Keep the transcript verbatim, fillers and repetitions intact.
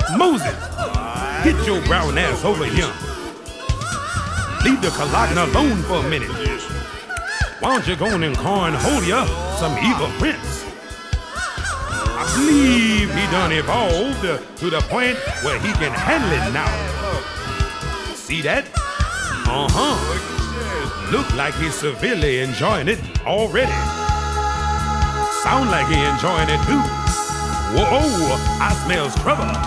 Moses, get your brown ass over here. Leave the Kalodna alone for a minute. Why don't you go in and cornhole ya some evil prince? I believe he done evolved to the point where he can handle it now. See that? Uh-huh. Look like he's severely enjoying it already. Sound like he enjoying it too. Whoa, I smells trouble.